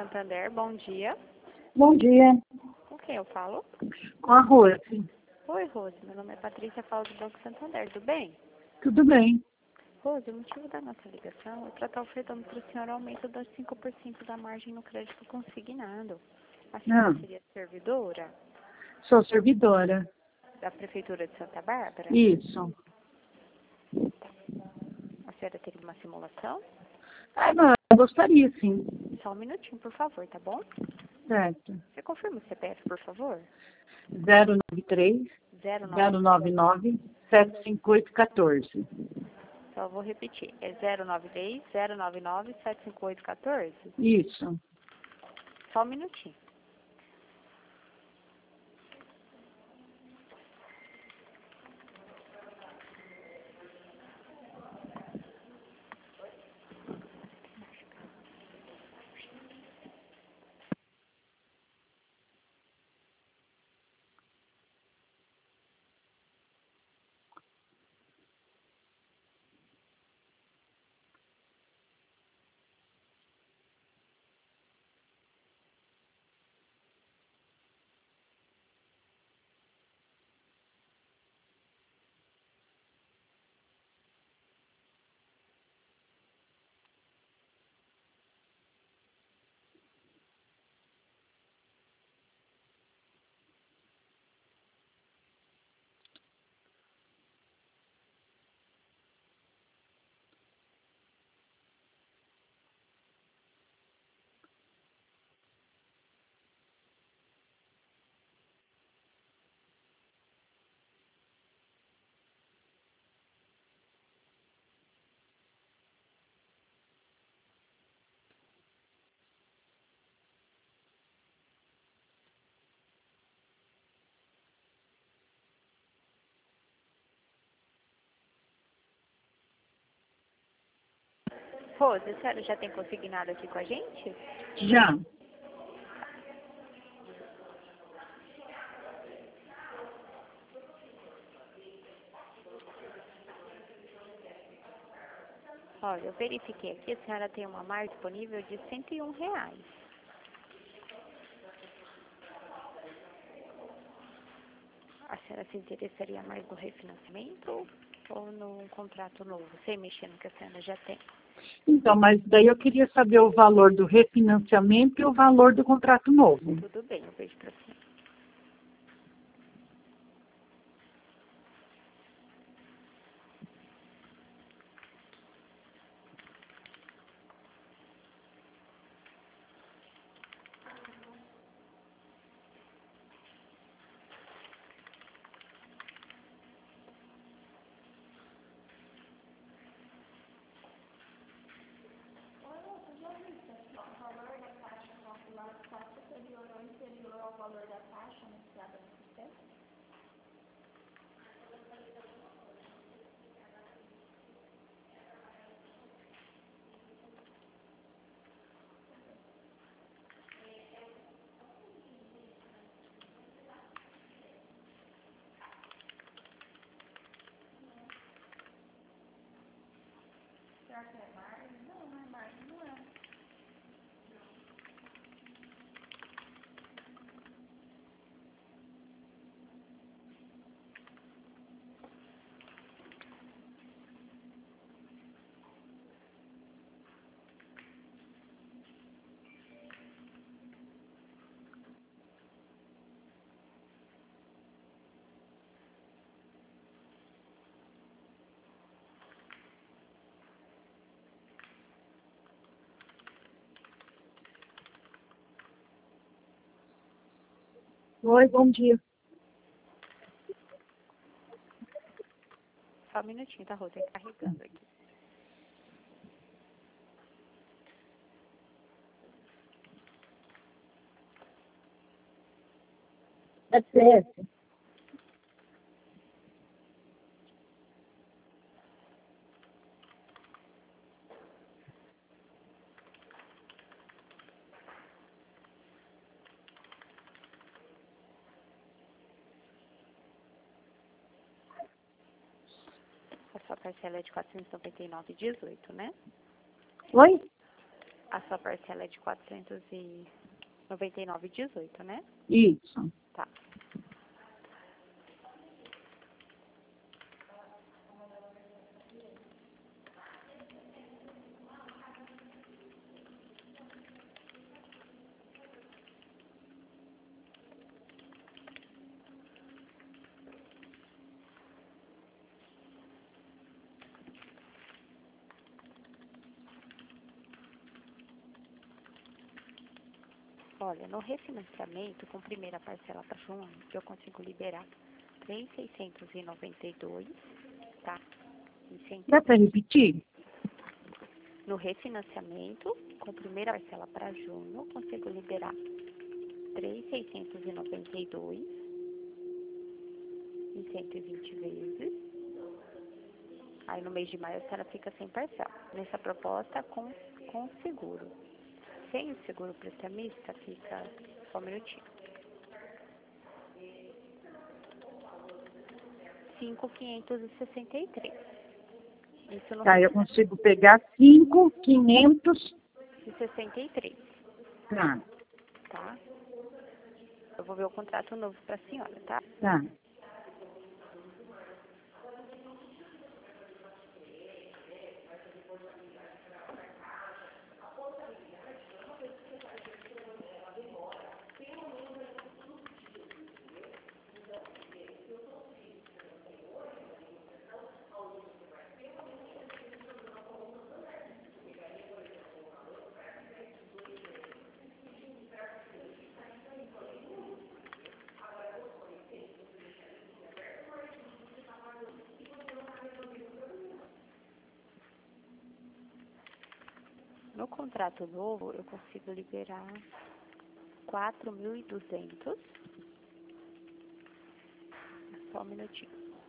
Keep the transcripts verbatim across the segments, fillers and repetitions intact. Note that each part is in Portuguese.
Santander, bom dia. Bom dia. Com quem eu falo? Com a Rose. Oi, Rose. Meu nome é Patrícia, falo do Banco Santander, tudo bem? Tudo bem. Rose, o motivo da nossa ligação é para estar ofertando para o senhor o aumento das cinco por cento da margem no crédito consignado. A senhora Ah, seria servidora sou servidora. da Prefeitura de Santa Bárbara? Isso. A senhora teria uma simulação? Ah, não, eu gostaria, sim. Só um minutinho, por favor, tá bom? Certo. Você confirma o C P F, por favor? zero nove três, zero nove. zero nove nove, sete cinco oito um quatro. Só vou repetir. É zero nove três, zero nove nove, sete cinco oito um quatro? Isso. Só um minutinho. Rose, a senhora já tem consignado aqui com a gente? Já. Olha, eu verifiquei aqui, a senhora tem uma margem disponível de cento e um reais. A senhora se interessaria mais no refinanciamento ou no contrato novo, sem mexer no que a senhora já tem? Então, mas daí eu queria saber o valor do refinanciamento e o valor do contrato novo. Tudo bem, eu vejo para a senhora. Oi, bom dia. Só um minutinho, tá, Rose? Tá carregando aqui. É certo. A sua parcela é de quatrocentos e noventa e nove reais e dezoito centavos, né? Oi? A sua parcela é de quatrocentos e noventa e nove reais e dezoito centavos, né? Isso. Tá. Olha, no refinanciamento, com primeira parcela para junho, eu consigo liberar três mil seiscentos e noventa e dois reais, tá? E cento Dá para repetir? No refinanciamento, com primeira parcela para junho, consigo liberar três mil seiscentos e noventa e dois reais em cento e vinte vezes. Aí no mês de maio a senhora fica sem parcela. Nessa proposta com, com seguro. Sem o seguro prestamista fica só um minutinho. cinco mil quinhentos e sessenta e três. Isso no Tá, eu consigo pegar cinco mil quinhentos e sessenta e três. Tá, Tá? Eu vou ver o contrato novo para a senhora, tá? tá. No contrato novo, eu consigo liberar quatro mil e duzentos. Só um minutinho.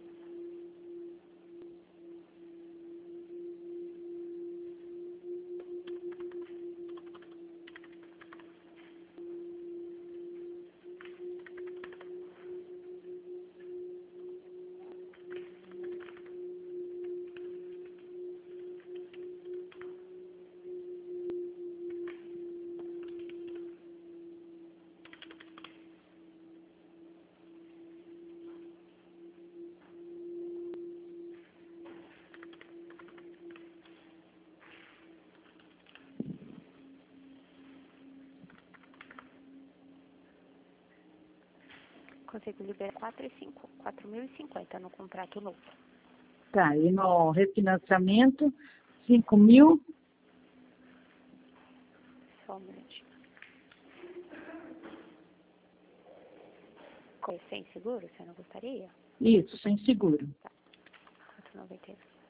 Consigo liberar quatro mil e cinquenta no contrato novo. Tá, e no refinanciamento, cinco mil. Só um minutinho. Com- Sem seguro, você não gostaria? Isso, sem seguro. Tá. quatro mil e noventa e nove.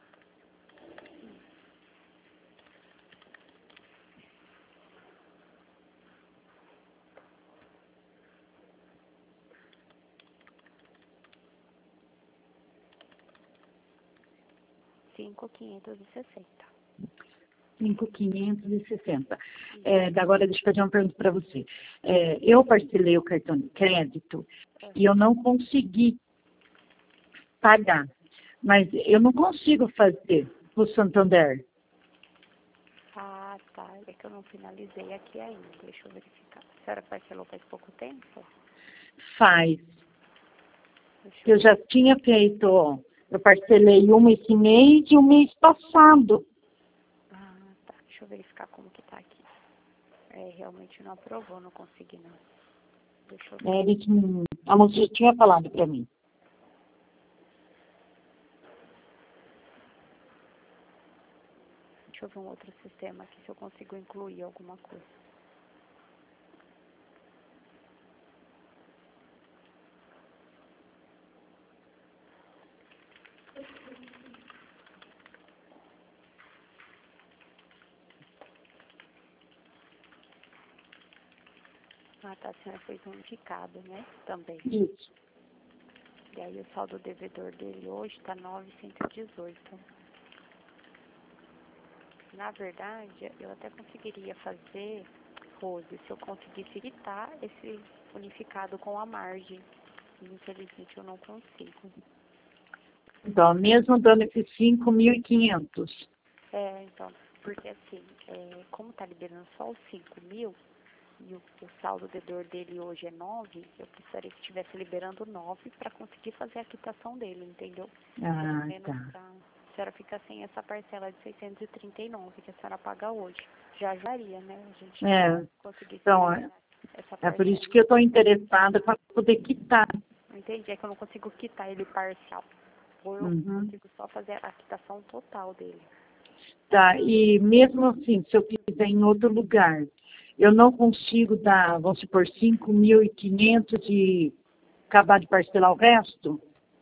cinco mil quinhentos e sessenta. cinco mil quinhentos e sessenta. É, agora, deixa eu fazer uma pergunta para você. É, eu parcelei o cartão de crédito e eu não consegui pagar. Mas eu não consigo fazer o Santander. Ah, tá. É que eu não finalizei aqui ainda. Deixa eu verificar. A senhora parcelou faz pouco tempo? Faz. Deixa Eu já tinha feito, ó, eu parcelei uma esse mês e o mês passado. Ah, tá. Deixa eu verificar como que tá aqui. É, realmente não aprovou, não consegui não. Deixa eu ver. É, eles, hum, a moça já tinha falado para mim. Deixa eu ver um outro sistema aqui, se eu consigo incluir alguma coisa. Ah, tá. A senhora fez um indicado, né? Também. Isso. E aí o saldo devedor dele hoje tá novecentos e dezoito. Na verdade, eu até conseguiria fazer, Rose, se eu conseguisse quitar esse unificado com a margem. Infelizmente eu não consigo. Então, mesmo dando esses cinco mil e quinhentos. É, então, Porque assim, é, como tá liberando só os cinco mil, e o, o saldo devedor dele hoje é nove, eu precisaria que estivesse liberando nove para conseguir fazer a quitação dele, entendeu? Pelo Ah, menos tá. pra, a senhora fica sem essa parcela de seiscentos e trinta e nove que a senhora paga hoje. Já ajudaria, né? A gente É, conseguir então, é, essa é por parcela. isso que eu estou interessada para poder quitar. Entendi, é que eu não consigo quitar ele parcial. Ou eu Uhum. consigo só fazer a quitação total dele. Tá, e mesmo assim, se eu fizer em outro lugar, eu não consigo dar, vamos supor, cinco mil e quinhentos e acabar de parcelar o resto?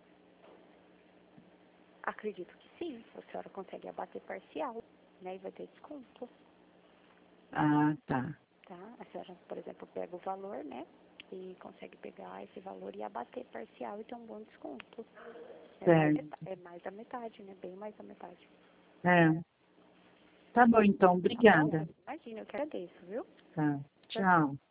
Acredito que sim, a senhora consegue abater parcial, né? E vai ter desconto, Ah, tá. tá? A senhora, por exemplo, pega o valor, né? E consegue pegar esse valor e abater parcial e ter um bom desconto. É mais, Certo. meta- é mais da metade, né? Bem mais da metade. É. Tá bom, então. Tá bom? Obrigada. Imagina, eu que agradeço, viu? Tá. Tchau, tchau. Tchau.